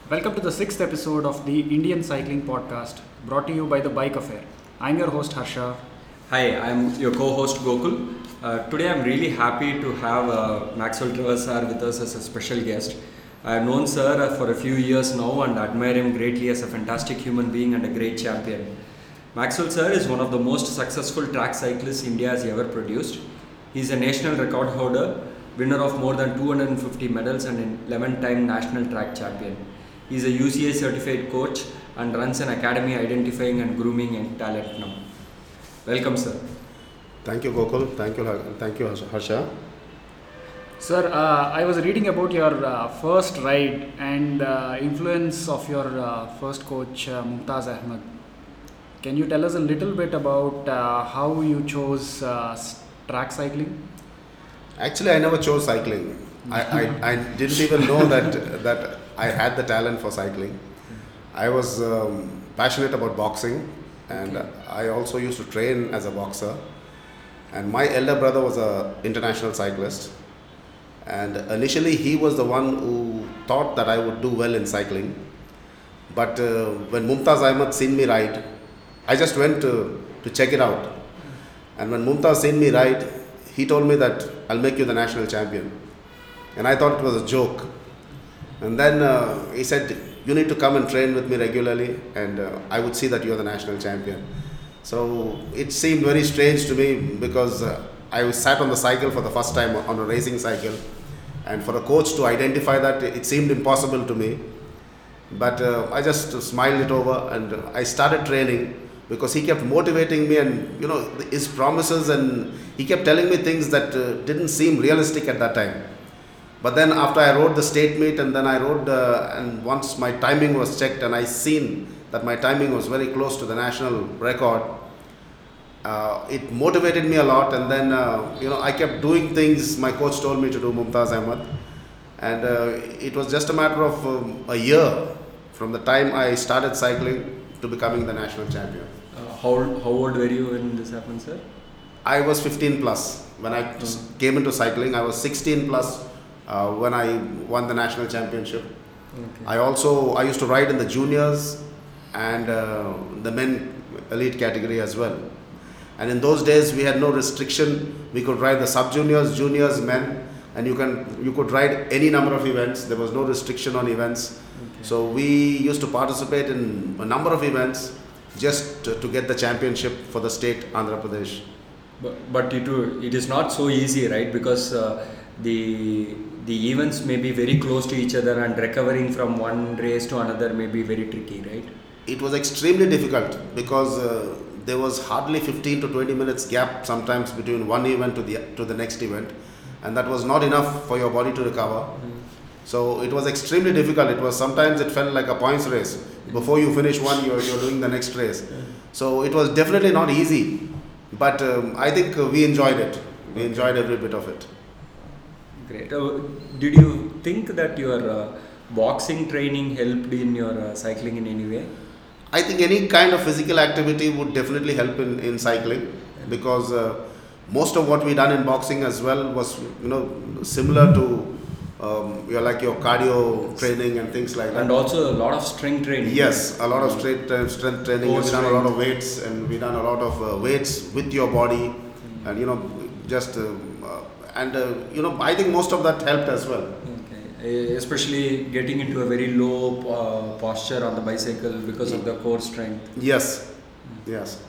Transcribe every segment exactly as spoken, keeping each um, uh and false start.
Welcome to the sixth episode of the Indian Cycling Podcast, brought to you by the Bike Affair. I'm your host Harsha. Hi, I'm your co-host Gokul. Uh, today I'm really happy to have uh, Maxwell Travers sir with us as a special guest. I've known sir for a few years now and admire him greatly as a fantastic human being and a great champion. Maxwell sir is one of the most successful track cyclists India has ever produced. He's a national record holder, winner of more than two hundred fifty medals and an eleven-time national track champion. He is a U C I certified coach and runs an academy identifying and grooming young talent now. Welcome, sir. Thank you, Gokul. Thank you, thank you, Harsha. Sir, uh, I was reading about your uh, first ride and uh, influence of your uh, first coach, uh, Mumtaz Ahmed. Can you tell us a little bit about uh, how you chose uh, track cycling? Actually, I never chose cycling. I, I, I didn't even know that that I had the talent for cycling. I was um, passionate about boxing, and Okay. I also used to train as a boxer. And my elder brother was a international cyclist, and initially he was the one who thought that I would do well in cycling. But uh, when Mumtaz Ahmed seen me ride, I just went to, to check it out. And when Mumtaz seen me ride, he told me that I'll make you the national champion. And I thought it was a joke. And then uh, he said, you need to come and train with me regularly, and uh, I would see that you're the national champion. So it seemed very strange to me because uh, I was sat on the cycle for the first time on a racing cycle, and for a coach to identify that, it seemed impossible to me. But uh, I just smiled it over, and I started training because he kept motivating me, and you know his promises, and he kept telling me things that uh, didn't seem realistic at that time. But then after I rode the state meet, and then I rode, uh, and once my timing was checked, and I seen that my timing was very close to the national record, uh, it motivated me a lot. And then uh, you know I kept doing things my coach told me to do, Mumtaz Ahmed, and uh, it was just a matter of um, a year from the time I started cycling to becoming the national champion. Uh, how, how old were you when this happened, sir? I was fifteen plus when I Mm. came into cycling. I was sixteen plus uh, when I won the national championship. Okay. I also I used to ride in the juniors and uh, the men elite category as well. And in those days we had no restriction. We could ride the sub juniors, juniors, men, and you can you could ride any number of events. There was no restriction on events. Okay. So we used to participate in a number of events just to, to get the championship for the state Andhra Pradesh. But, but it, will- it is not so easy, right? Because uh, the the events may be very close to each other, and recovering from one race to another may be very tricky, right? It was extremely difficult because uh, there was hardly fifteen to twenty minutes gap sometimes between one event to the to the next event, and that was not enough for your body to recover. So it was extremely difficult. It was sometimes it felt like a points race. Before you finish one, you're, you're doing the next race. So it was definitely not easy, but um, I think uh, we enjoyed it. We enjoyed every bit of it. Great. Uh, did you think that your uh, boxing training helped in your uh, cycling in any way? I think any kind of physical activity would definitely help in, in cycling because uh, most of what we done in boxing as well was you know similar to um, your like your cardio training and things like that. And also a lot of strength training. Yes, a lot of strength uh, strength training. Core We done a lot strength. of weights, and we done a lot of uh, weights with your body, and you know just uh, uh, and uh, you know I think most of that helped as well. Okay. Uh, Especially getting into a very low uh, posture on the bicycle because of the core strength. Yes, yes.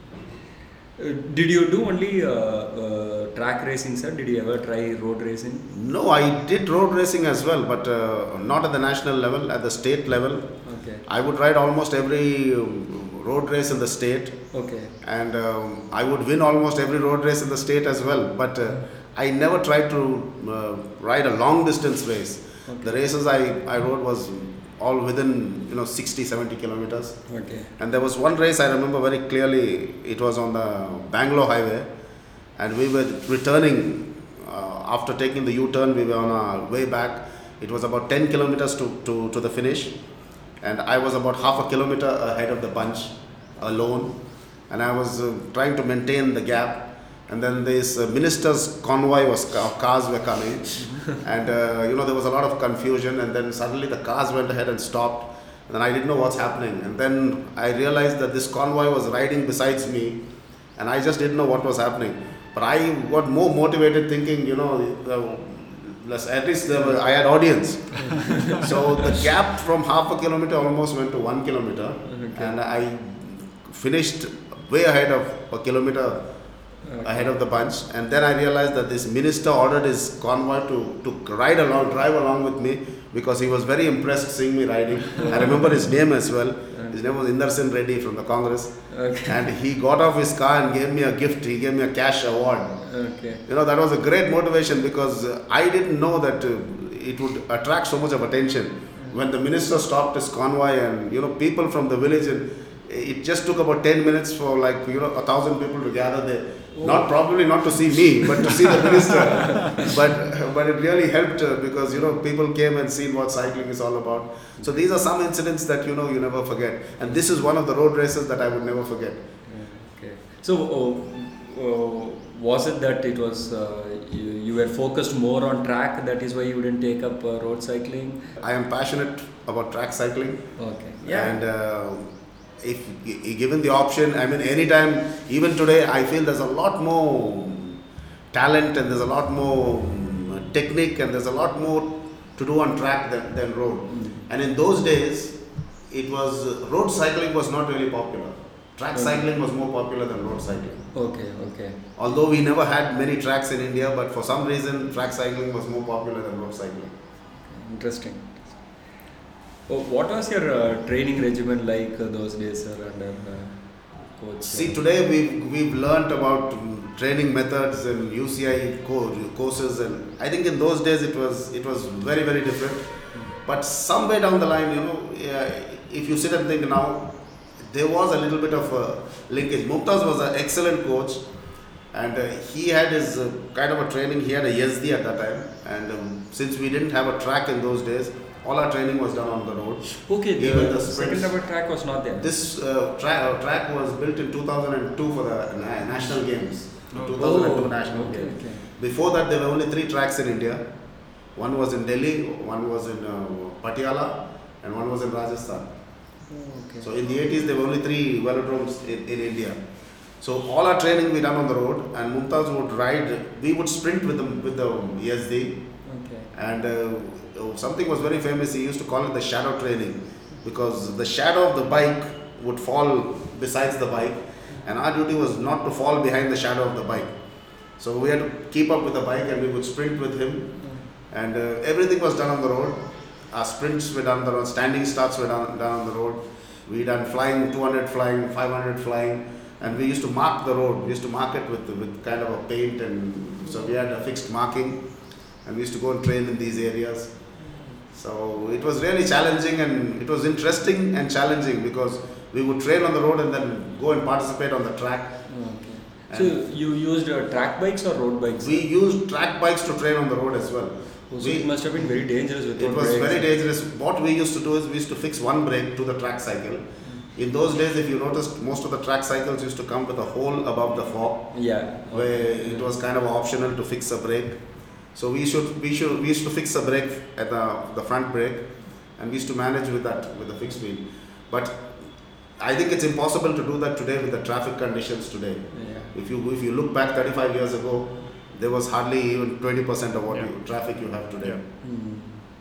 Uh, did you do only uh, uh, track racing, sir? Did you ever try road racing? No, I did road racing as well, but uh, not at the national level, at the state level. Okay. I would ride almost every um, road race in the state, Okay. and um, I would win almost every road race in the state as well. But uh, I never tried to uh, ride a long distance race. Okay. The races I, I rode was all within you know sixty, seventy kilometers. Okay. And there was one race I remember very clearly. It was on the Bangalore highway, and we were returning uh, after taking the U-turn. We were on our way back. It was about ten kilometers to, to, to the finish, and I was about half a kilometer ahead of the bunch alone, and I was uh, trying to maintain the gap. and then this uh, minister's convoy was cars were coming, and uh, you know there was a lot of confusion, and then suddenly the cars went ahead and stopped, and then I didn't know what's happening, and then I realized that this convoy was riding besides me, and I just didn't know what was happening. But I got more motivated, thinking, you know, uh, at least there were, I had audience. So the gap from half a kilometer almost went to one kilometer, okay. And I finished way ahead of a kilometer. Okay. Ahead of the bunch, and then I realized that this minister ordered his convoy to, to ride along, drive along with me, because he was very impressed seeing me riding. I remember his name as well. His name was Inder Singh Reddy from the Congress. Okay. And he got off his car and gave me a gift. He gave me a cash award. Okay. You know, that was a great motivation, because I didn't know that uh, it would attract so much of attention. When the minister stopped his convoy, and you know, people from the village, and it just took about ten minutes for like, you know, a thousand people to gather there. Oh. Not probably not to see me, but to see the minister. but but it really helped uh, because, you know, people came and seen what cycling is all about. So these are some incidents that, you know, you never forget. And this is one of the road races that I would never forget. Okay. So uh, uh, was it that it was uh, you, you were focused more on track? That is why you didn't take up uh, road cycling? I am passionate about track cycling. Okay. Yeah. And uh, if given the option, I mean, anytime, even today, I feel there's a lot more talent, and there's a lot more technique, and there's a lot more to do on track than, than road. Mm. And in those days, it was, road cycling was not really popular. Track okay. cycling was more popular than road cycling. Okay, okay. Although we never had many tracks in India, but for some reason, track cycling was more popular than road cycling. Interesting. Oh, what was your uh, training regimen like uh, those days, sir, under uh, coach? See, today we've, we've learnt about um, training methods and U C I co- courses, and I think in those days it was it was very, very different. Mm. But somewhere down the line, you know, uh, if you sit and think now, there was a little bit of a linkage. Mumtaz was an excellent coach, and uh, he had his uh, kind of a training. He had a Yazdi at that time, and um, since we didn't have a track in those days, all our training was done on the road. Okay, the, Even the second ever track was not there. This uh, tra- uh, track was built in two thousand two for the na- national games. Oh. two thousand two oh, national okay, games. Okay. Before that, there were only three tracks in India. One was in Delhi, one was in uh, Patiala, and one was in Rajasthan. Oh, okay. So in the eighties, there were only three velodromes in, in India. So all our training we done on the road, and Mumtaz would ride. We would sprint with the with the Yazdi. Okay. And uh, something was very famous. He used to call it the shadow training, because the shadow of the bike would fall besides the bike, and our duty was not to fall behind the shadow of the bike. So we had to keep up with the bike, and we would sprint with him. Mm. And uh, everything was done on the road. Our sprints were done on the road. Standing starts were done, done on the road. We done flying, two hundred flying, five hundred flying, and we used to mark the road. We used to mark it with with kind of a paint, and so we had a fixed marking, and we used to go and train in these areas. So it was really challenging, and it was interesting and challenging, because we would train on the road and then go and participate on the track. Okay. So you used uh, track bikes or road bikes? We used track bikes to train on the road as well. Oh, so we, it must have been very dangerous with It was brakes. very dangerous. What we used to do is we used to fix one brake to the track cycle. Mm. In those days, if you noticed, most of the track cycles used to come with a hole above the fork. Yeah. Okay. Where it was kind of optional to fix a brake. So we should we should we used to fix a brake at the the front brake, and we used to manage with that with the fixed wheel. But I think it's impossible to do that today with the traffic conditions today. Yeah. If you if you look back thirty-five years ago, there was hardly even twenty percent of what yeah. you, traffic you have today. Yeah. Mm.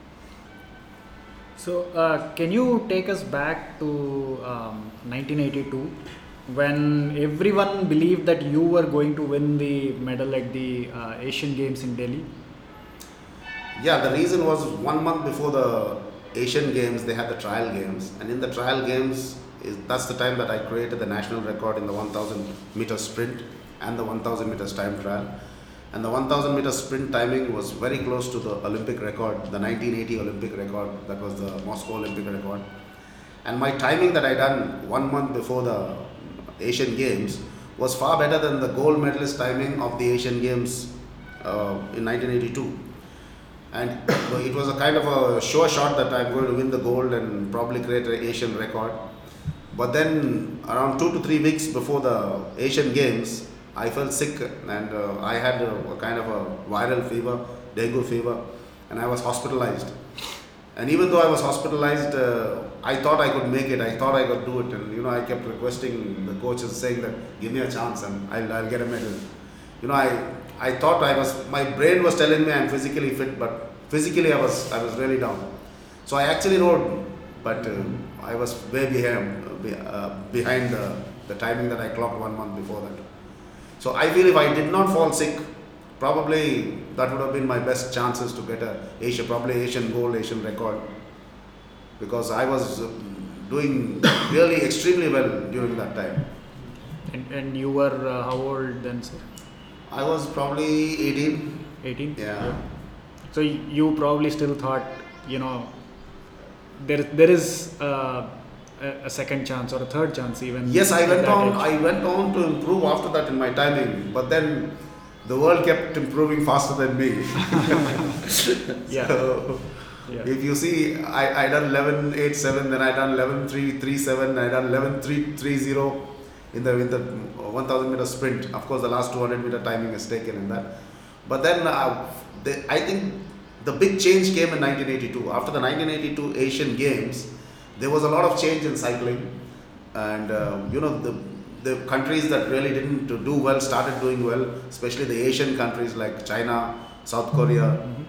So uh, can you take us back to um, nineteen eighty-two, when everyone believed that you were going to win the medal at the uh, Asian Games in Delhi? Yeah, the reason was one month before the Asian Games, they had the trial games, and in the trial games, is that's the time that I created the national record in the one thousand meter sprint and the one thousand meters time trial. And the one thousand meter sprint timing was very close to the Olympic record, the nineteen eighty Olympic record, that was the Moscow Olympic record. And my timing that I done one month before the Asian Games was far better than the gold medalist timing of the Asian Games uh, in nineteen eighty-two. And it was a kind of a sure shot that I'm going to win the gold and probably create an Asian record. But then around two to three weeks before the Asian Games, I felt sick, and uh, I had a, a kind of a viral fever, dengue fever, and I was hospitalized. And even though I was hospitalized, uh, I thought I could make it. I thought I could do it, and you know, I kept requesting the coaches, saying that give me a chance and I'll, I'll get a medal. You know, I I thought I was. My brain was telling me I'm physically fit, but physically I was I was really down. So I actually rode, but uh, I was way behind uh, behind the, the timing that I clocked one month before that. So I feel if I did not fall sick, probably that would have been my best chances to get a Asia, probably Asian gold, Asian record, because I was uh, doing really extremely well during that time. And, and you were uh, how old then, sir? I was probably eighteen. eighteen? Yeah. So y- you probably still thought, you know, there there is uh, a, a second chance or a third chance even. Yes, I at went that on. age. I went on to improve after that in my timing, but then the world kept improving faster than me. Yeah. So, Yeah. if you see, I I done eleven eight seven, then I done eleven three three seven, I done eleven three three zero in the in the one thousand meter sprint. Of course, the last two hundred meter timing is taken in that. But then uh, the, I think the big change came in nineteen eighty-two. After the nineteen eighty-two Asian Games, there was a lot of change in cycling, and uh, you know the the countries that really didn't do well started doing well, especially the Asian countries like China, South Korea,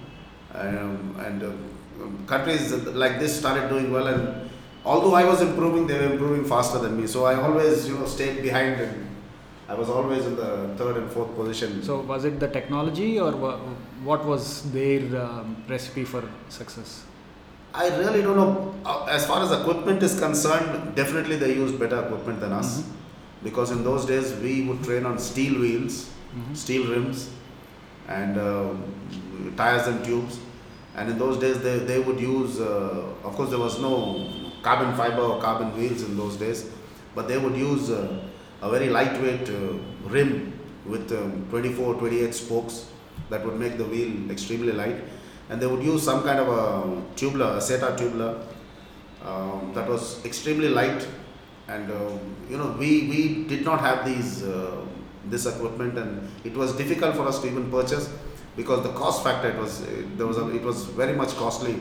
um, and uh, countries like this started doing well. And although I was improving, they were improving faster than me. So I always, you know, stayed behind, and I was always in the third and fourth position. So was it the technology or wha- what was their um, recipe for success? I really don't know. Uh, As far as equipment is concerned, definitely they used better equipment than us, because in those days we would train on steel wheels, steel rims, and uh, tires and tubes. And in those days they, they would use, uh, of course there was no carbon fiber or carbon wheels in those days, but they would use uh, a very lightweight uh, rim with um, twenty-four, twenty-eight spokes that would make the wheel extremely light. And they would use some kind of a tubular, a SETA tubular, um, that was extremely light. And uh, you know, we, we did not have these uh, this equipment, and it was difficult for us to even purchase, because the cost factor, it was it, there was a, it was very much costly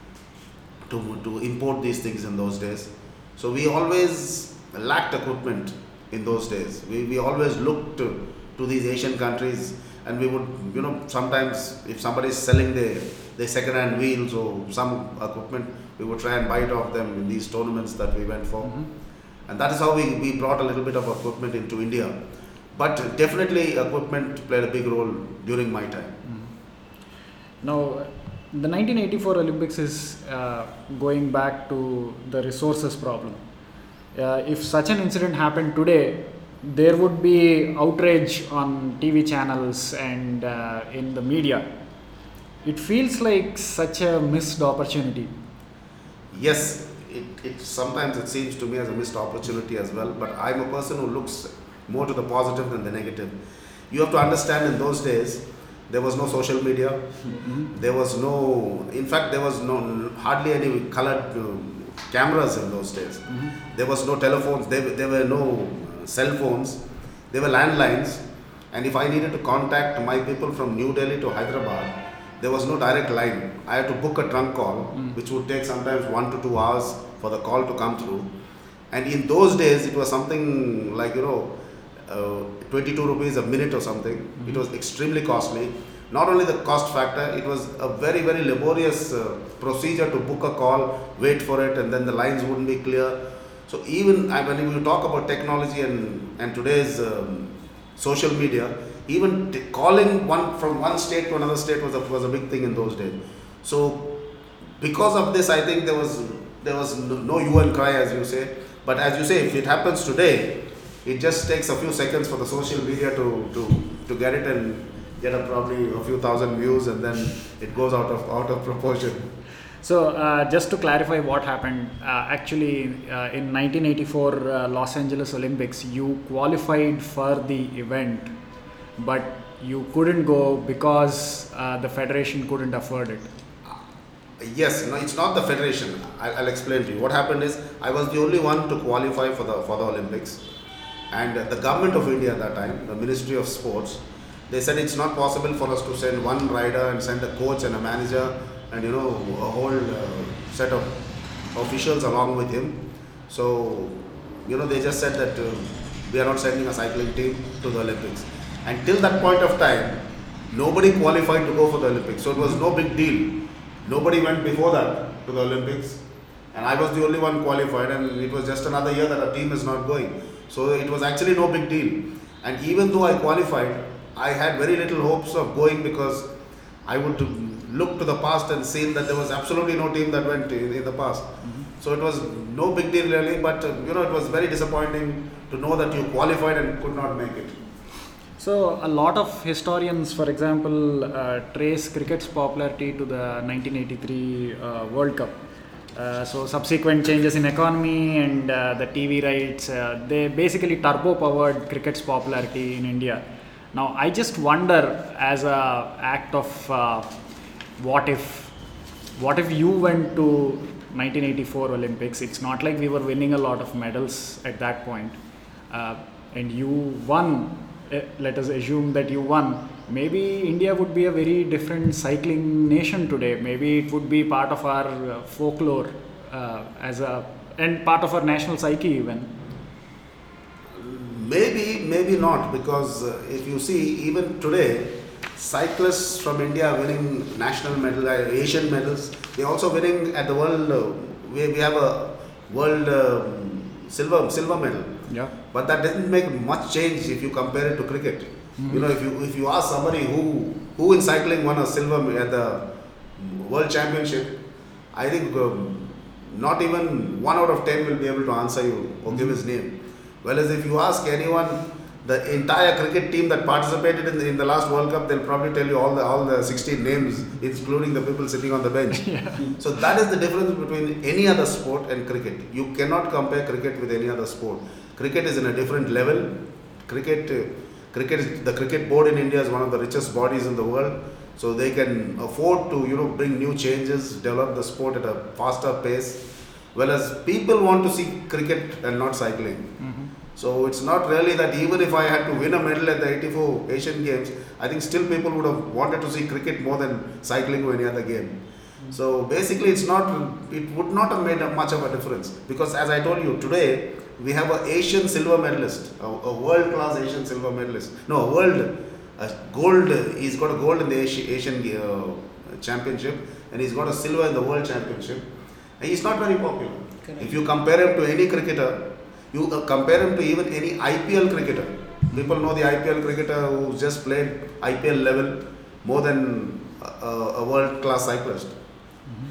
to to import these things in those days. So we always lacked equipment in those days. We, we always looked to, to these Asian countries, and we would, you know, sometimes if somebody is selling their, their second hand wheels or some equipment, we would try and buy it off them in these tournaments that we went for. And that is how we, we brought a little bit of equipment into India. But definitely equipment played a big role during my time. Now, the nineteen eighty-four Olympics is uh, going back to the resources problem. Uh, if such an incident happened today, there would be outrage on T V channels and uh, in the media. It feels like such a missed opportunity. Yes, it, it sometimes it seems to me as a missed opportunity as well, but I'm a person who looks more to the positive than the negative. You have to understand, in those days there was no social media, Mm-hmm. there was no, in fact there was no hardly any colored uh, cameras in those days. Mm-hmm. There was no telephones, there, there were no uh, cell phones, there were landlines, and if I needed to contact my people from New Delhi to Hyderabad, there was no direct line. I had to book a trunk call, Mm. which would take sometimes one to two hours for the call to come through. And in those days, it was something like, you know, uh, twenty-two rupees a minute or something. Mhm. It was extremely costly. Not only the cost factor, it was a very, very laborious uh, procedure to book a call, wait for it, and then the lines wouldn't be clear. So even I, when you talk about technology and, and today's um, social media, even t- calling one from one state to another state was a, was a big thing in those days. So because of this, I think there was there was no, no hue and cry, as you say. But as you say, if it happens today, it just takes a few seconds for the social media to, to, to get it and get a, probably a few thousand views, and then it goes out of out of proportion. So, uh, just to clarify what happened, uh, actually uh, in nineteen eighty-four uh, Los Angeles Olympics, you qualified for the event, but you couldn't go because uh, the federation couldn't afford it. Yes, no, it's not the federation. I, I'll explain to you. What happened is I was the only one to qualify for the for the Olympics, And uh, the government of India at that time, the Ministry of Sports, they said it's not possible for us to send one rider and send a coach and a manager and you know a whole uh, set of officials along with him. So you know they just said that uh, we are not sending a cycling team to the Olympics. And till that point of time, nobody qualified to go for the Olympics. So it was no big deal. Nobody went before that to the Olympics. And I was the only one qualified, and it was just another year that our team is not going. So it was actually no big deal. And even though I qualified, I had very little hopes of going because I would look to the past and seen that there was absolutely no team that went in, in the past. Mm-hmm. So it was no big deal really, but uh, you know it was very disappointing to know that you qualified and could not make it. So a lot of historians, for example, uh, trace cricket's popularity to the nineteen eighty-three uh, World Cup. Uh, so subsequent changes in economy and uh, the T V rights, uh, they basically turbo powered cricket's popularity in India. Now I just wonder, as a act of uh, what if, what if you went to nineteen eighty-four Olympics? It's not like we were winning a lot of medals at that point, uh, and you won. Uh, let us assume that you won. Maybe India would be a very different cycling nation today. Maybe it would be part of our uh, folklore uh, as a and part of our national psyche even. Maybe, maybe not, because uh, if you see even today, cyclists from India are winning national medals, uh, Asian medals. They're also winning at the world. Uh, we, we have a world uh, silver silver medal. Yeah. But that doesn't make much change if you compare it to cricket. Mm-hmm. You know, if you if you ask somebody who who in cycling won a silver at the World Championship, I think um, not even one out of ten will be able to answer you or give his name. Whereas if you ask anyone, the entire cricket team that participated in the, in the last World Cup, they'll probably tell you all the all the sixteen names, including the people sitting on the bench. Yeah. So that is the difference between any other sport and cricket. You cannot compare cricket with any other sport. Cricket is in a different level. Cricket, uh, cricket, is, the cricket board in India is one of the richest bodies in the world. So they can afford to, you know, bring new changes, develop the sport at a faster pace. Whereas people want to see cricket and not cycling. Mm-hmm. So it's not really that even if I had to win a medal at the eighty-four Asian Games, I think still people would have wanted to see cricket more than cycling or any other game. Mm-hmm. So basically it's not, it would not have made much of a difference, because as I told you, today we have an Asian silver medalist, a, a world-class Asian silver medalist. No, a world, a gold, he's got a gold in the Asian, Asian uh, championship, and he's got a silver in the world championship. And he's not very popular. Correct. If you compare him to any cricketer, you uh, compare him to even any I P L cricketer. People know the I P L cricketer who's just played I P L level more than a, a world-class cyclist. Mm-hmm.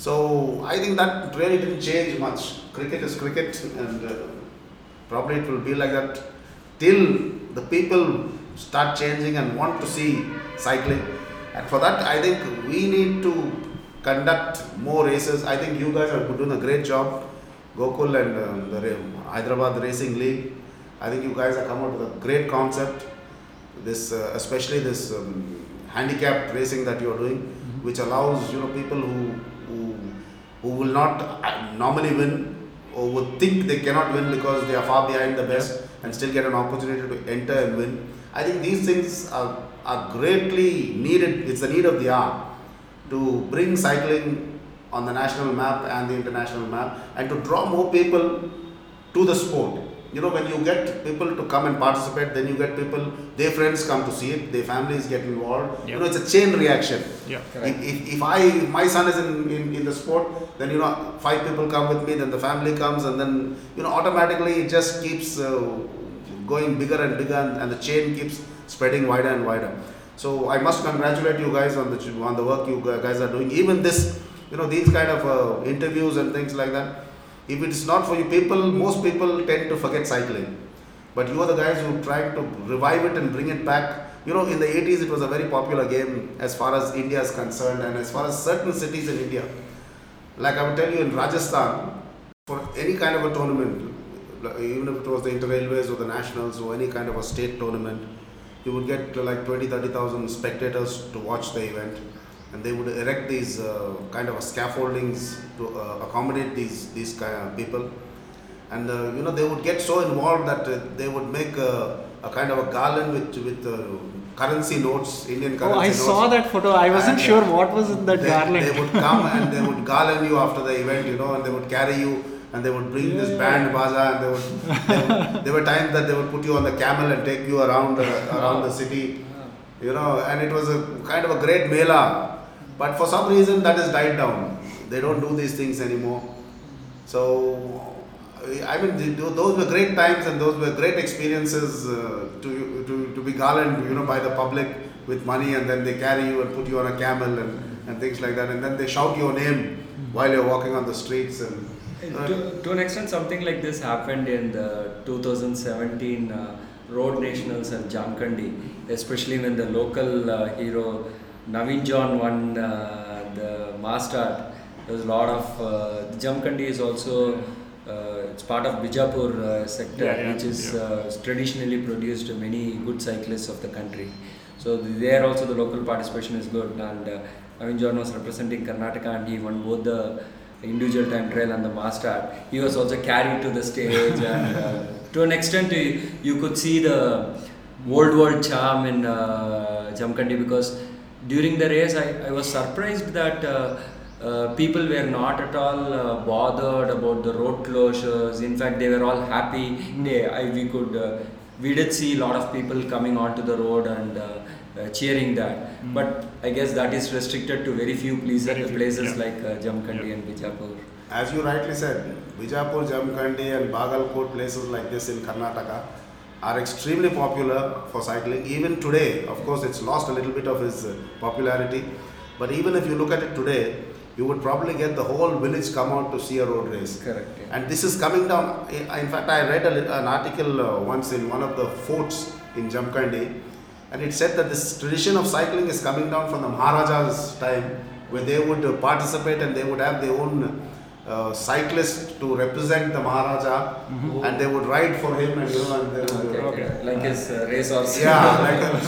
So I think that really didn't change much. Cricket is cricket, and uh, probably it will be like that till the people start changing and want to see cycling. And for that, I think we need to conduct more races. I think you guys are doing a great job. Gokul and um, the Hyderabad Racing League. I think you guys have come out with a great concept. This, uh, especially this um, handicapped racing that you are doing, mm-hmm. which allows you know people who who who will not normally win, or would think they cannot win because they are far behind the best, and still get an opportunity to enter and win. I think these things are, are greatly needed. It's the need of the hour to bring cycling on the national map and the international map, and to draw more people to the sport. You know, when you get people to come and participate, then you get people, their friends come to see it, their families get involved. Yep. You know, it's a chain reaction. Yeah, if, if, if I, my son is in, in, in the sport, then, you know, five people come with me, then the family comes, and then, you know, automatically it just keeps uh, going bigger and bigger, and, and the chain keeps spreading wider and wider. So I must congratulate you guys on the, on the work you guys are doing. Even this, you know, these kind of uh, interviews and things like that. If it's not for you people, most people tend to forget cycling. But you are the guys who try to revive it and bring it back. You know, in the eighties, it was a very popular game as far as India is concerned, and as far as certain cities in India. Like I would tell you, in Rajasthan, for any kind of a tournament, even if it was the Inter-Railways or the Nationals or any kind of a state tournament, you would get like twenty, thirty thousand spectators to watch the event. And they would erect these uh, kind of scaffoldings to uh, accommodate these these kind of people. and uh, you know they would get so involved that uh, they would make a, a kind of a garland with with uh, currency notes, Indian currency Oh, I notes. saw that photo. I wasn't And, uh, sure what was in that they, garland. They would come and they would garland you after the event, you know, and they would carry you and they would bring this band baza, and they would, they would there were times that they would put you on the camel and take you around uh, around the city, you know, and it was a kind of a great mela. But for some reason that has died down. They don't do these things anymore. So I mean, th- those were great times and those were great experiences uh, to, to to be garlanded, you know, by the public with money, and then they carry you and put you on a camel and, and things like that, and then they shout your name while you're walking on the streets. And uh, to, to an extent, something like this happened in the two thousand seventeen uh, Road Nationals at Jamkandi, especially when the local uh, hero Naveen John won uh, the mass start. There was a lot of uh, Jamkandi is also uh, it's part of Bijapur uh, sector, Yeah, yeah, which is yeah. uh, traditionally produced many good cyclists of the country. So there also the local participation is good, and uh, Naveen John was representing Karnataka and he won both the individual time trial and the mass start. He was also carried to the stage, and uh, to an extent you, you could see the old world charm in uh, Jamkandi, because during the race I, I was surprised that uh, uh, people were not at all uh, bothered about the road closures. In fact, they were all happy. They, I, we could uh, we did see a lot of people coming onto the road and uh, uh, cheering that. Mm. But I guess that is restricted to very few places, Very few, places yeah. like uh, Jamkandi Yeah. and Bijapur. as you rightly said, Bijapur, Jamkandi and Bagalkot, places like this in Karnataka are extremely popular for cycling. Even today, of course, it's lost a little bit of its uh, popularity, but even if you look at it today, you would probably get the whole village come out to see a road race. Correct. Yeah. And this is coming down. I- In fact, I read a, lit- an article uh, once in one of the forts in Jamkandi, and it said that this tradition of cycling is coming down from the Maharaja's time, where they would uh, participate and they would have their own uh, cyclist to represent the Maharaja, and they would ride for him, and you know, and they would, Okay, uh, okay. Like his uh, race horse. yeah, like a,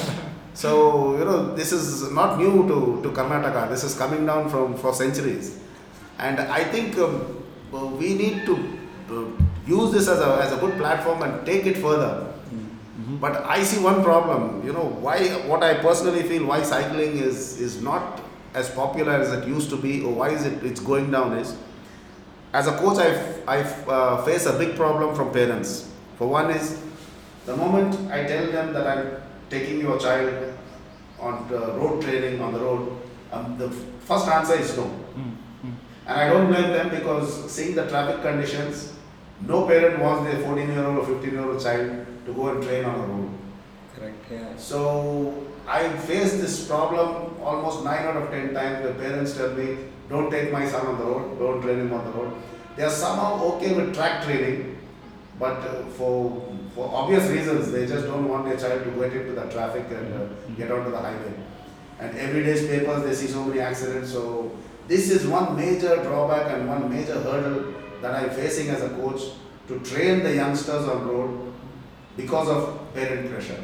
so you know, this is not new to, to Karnataka. This is coming down from for centuries, and I think um, uh, we need to uh, use this as a as a good platform and take it further. But I see one problem. You know, why? What I personally feel why cycling is is not as popular as it used to be, or why is it it's going down is, as a coach, I f- I f- uh, face a big problem from parents. For one is, the moment I tell them that I'm taking your child on the road training on the road, um, the f- first answer is no. And I don't blame them, because seeing the traffic conditions, no parent wants their fourteen year old or fifteen year old child to go and train on the road. Correct. Yeah. So I face this problem almost nine out of ten times. The parents tell me, don't take my son on the road, don't train him on the road. They are somehow okay with track training, but uh, for for obvious reasons, they just don't want their child to get into the traffic and uh, get onto the highway. And every day's papers, they see so many accidents. So this is one major drawback and one major hurdle that I'm facing as a coach, to train the youngsters on road because of parent pressure.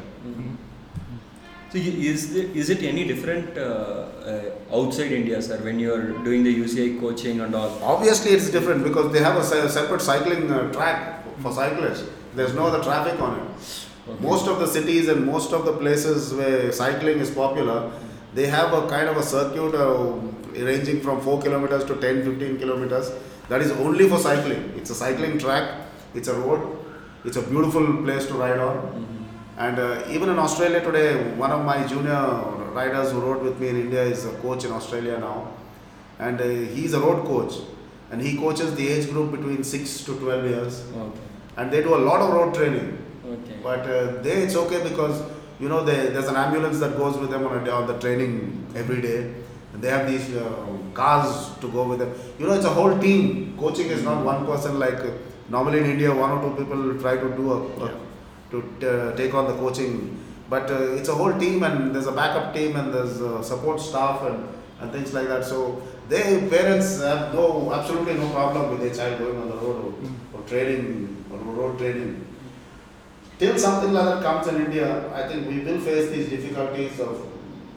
So y- is the, is it any different uh, uh, outside India, sir, when you are doing the U C I coaching and all? Obviously, it's different because they have a se- separate cycling uh, track for cyclists. There's no other traffic on it. Okay. Most of the cities and most of the places where cycling is popular, they have a kind of a circuit uh, ranging from four kilometers to ten, fifteen kilometers. That is only for cycling. It's a cycling track, it's a road, it's a beautiful place to ride on. Mhm. And uh, even in Australia today, one of my junior riders who rode with me in India is a coach in Australia now. And uh, he's a road coach. And he coaches the age group between six to twelve years. Okay. And they do a lot of road training. Okay. But uh, they, it's okay because, you know, they, there's an ambulance that goes with them on, a day, on the training every day. And they have these uh, cars to go with them. You know, it's a whole team. Coaching is not one person like uh, normally in India, one or two people try to do a, a Yeah. to uh, take on the coaching. But uh, it's a whole team, and there's a backup team, and there's uh, support staff and, and things like that. So they parents have no absolutely no problem with their child going on the road or, or training or road training. Till something like that comes in India, I think we will face these difficulties of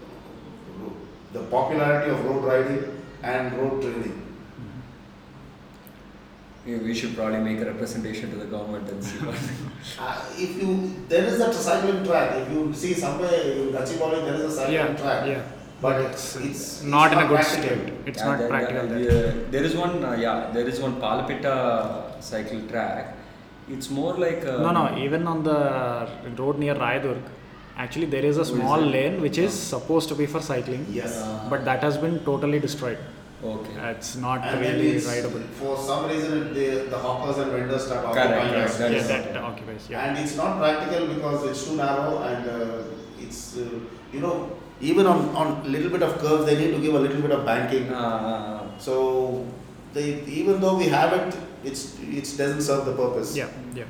the popularity of road riding and road training. Yeah, we should probably make a representation to the government and see what. Uh, if you, there is a cycling track. If you see somewhere in Gachibowli, there is a cycling Yeah, track. yeah. But It's, it's, it's, not in a good practical. state. It's Yeah, not there- practical there, there. yeah, there is one, uh, yeah, there is one Palapita cycle track. It's more like a, No, no, even on the road near Raidurg, actually there is a is small it? lane which is supposed to be for cycling, Yes. Uh, but that has been totally destroyed. Okay. It's not And then really it's, rideable. for some reason, it, they, the hawkers and vendors start Correct, occupying correct, that that Yeah, is- space. that occupies. Yeah. And it's not practical because it's too narrow and uh, it's, uh, you know, even on, on little bit of curves, they need to give a little bit of banking. Uh, So, they, even though we have it, it's, it doesn't serve the purpose. Yeah, yeah.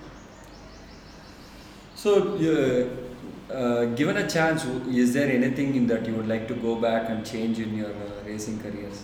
so, uh, uh, given a chance, w- is there anything in that you would like to go back and change in your uh, racing careers?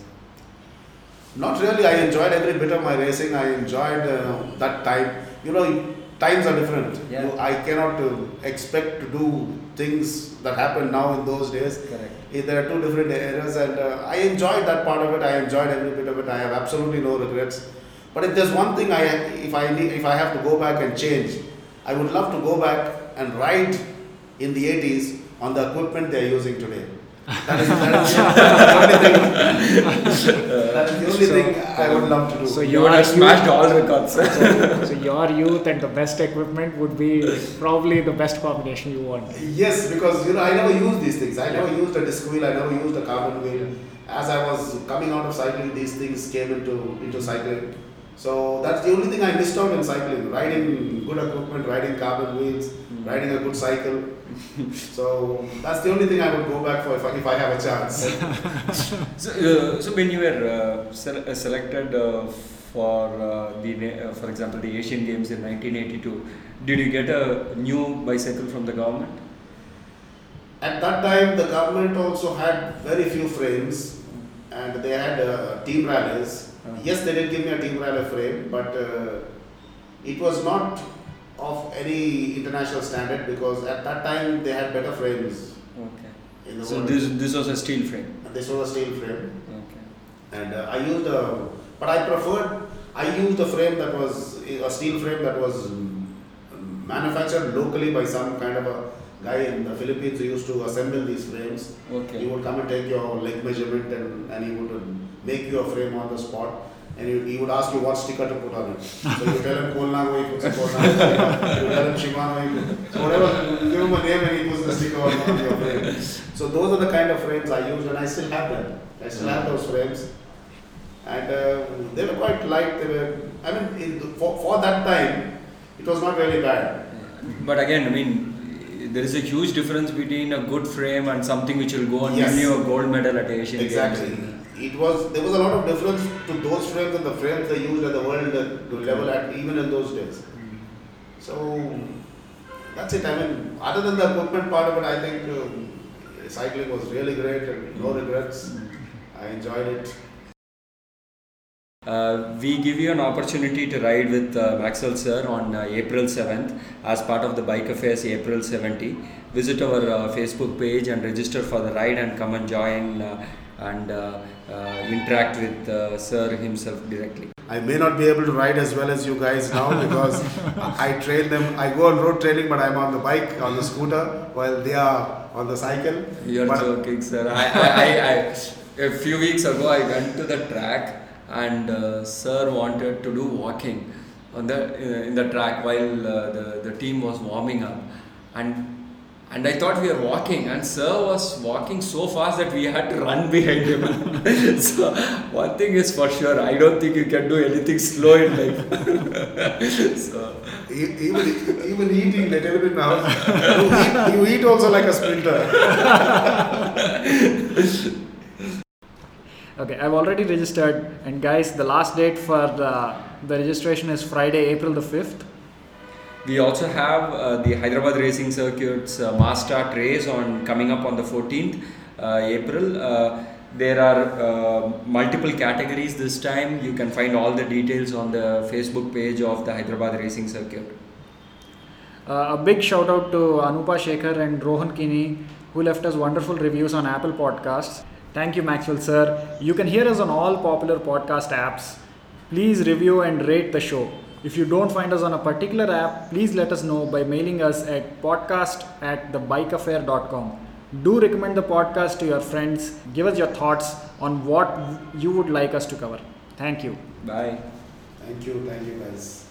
Not really. I enjoyed every bit of my racing. I enjoyed uh, that time. You know, times are different. Yeah. You, I cannot uh, expect to do things that happened now in those days. Correct. Eh, There are two different eras, and uh, I enjoyed that part of it. I enjoyed every bit of it. I have absolutely no regrets. But if there's one thing I, if I need, if I have to go back and change, I would love to go back and ride in the eighties on the equipment they are using today. That is, that is the only thing. That is the only So- thing I would love to do. So You your would have youth- smashed all records. so, so your youth and the best equipment would be probably the best combination you want. Yes, because you know I never used these things. I never used a disc wheel. I never used a carbon wheel. As I was coming out of cycling, these things came into into cycling. So that's the only thing I missed out in cycling: riding good equipment, riding carbon wheels, riding a good cycle. So that's the only thing I would go back for if I, if I have a chance. So, uh, so when you were uh, sele- uh, selected uh, for uh, the, na- uh, for example, the Asian Games in nineteen eighty-two, did you get a new bicycle from the government? At that time, the government also had very few frames, and they had uh, team rallies. Uh-huh. Yes, they did give me a team rally frame, but uh, it was not of any international standard because at that time they had better frames Okay. in the So world. this this was a steel frame. And this was a steel frame, Okay. and uh, I used a, but I preferred. I used a frame that was a steel frame that was um, manufactured locally by some kind of a guy in the Philippines who used to assemble these frames. He Okay. would come and take your leg measurement and, and he would uh, make you a frame on the spot. And he, he would ask you what sticker to put on it. So you tell him Kolnago, he puts a Kolnago sticker. You tell him Shimano, he puts, so whatever, you give him a name and he puts the sticker on, on your frame. So those are the kind of frames I used and I still have them. I still have those frames. And uh, they were quite light. They were, I mean, in, for, for that time, it was not really bad. But again, I mean, there is a huge difference between a good frame and something which will go and Yes. win you a gold medal at Asian Exactly. Games. It was there was a lot of difference to those frames and the frames they used at the world level at even in those days. So that's it. I mean, other than the equipment part of it, I think uh, cycling was really great and no regrets. I enjoyed it. Uh, we give you an opportunity to ride with uh, Maxwell sir on uh, April seventh as part of the Bike Affairs April seventy. Visit our uh, Facebook page and register for the ride and come and join uh, and uh, uh, interact with uh, sir himself directly. I may not be able to ride as well as you guys now because I train them. I go on road training, but I'm on the bike, on the scooter, while they are on the cycle. You're But- joking, sir. I, I, I, I, a few weeks ago, I went to the track and uh, sir wanted to do walking on the uh, in the track while uh, the the team was warming up, and and I thought we were walking, and sir was walking so fast that we had to run behind him. So one thing is for sure, I don't think you can do anything slow in life. So. E- Even even eating, they tell me now. You eat, you eat also like a sprinter. Okay, I've already registered, and guys, the last date for the, the registration is Friday, April the fifth. We also have uh, the Hyderabad Racing Circuit's uh, Mass Start race on coming up on the fourteenth uh, April. Uh, there are uh, multiple categories this time. You can find all the details on the Facebook page of the Hyderabad Racing Circuit. Uh, a big shout out to Anupa Shekhar and Rohan Kini, who left us wonderful reviews on Apple Podcasts. Thank you, Maxwell sir. You can hear us on all popular podcast apps. Please review and rate the show. If you don't find us on a particular app, please let us know by mailing us at podcast at the bike affair dot com. Do recommend the podcast to your friends. Give us your thoughts on what you would like us to cover. Thank you. Bye. Thank you, thank you guys.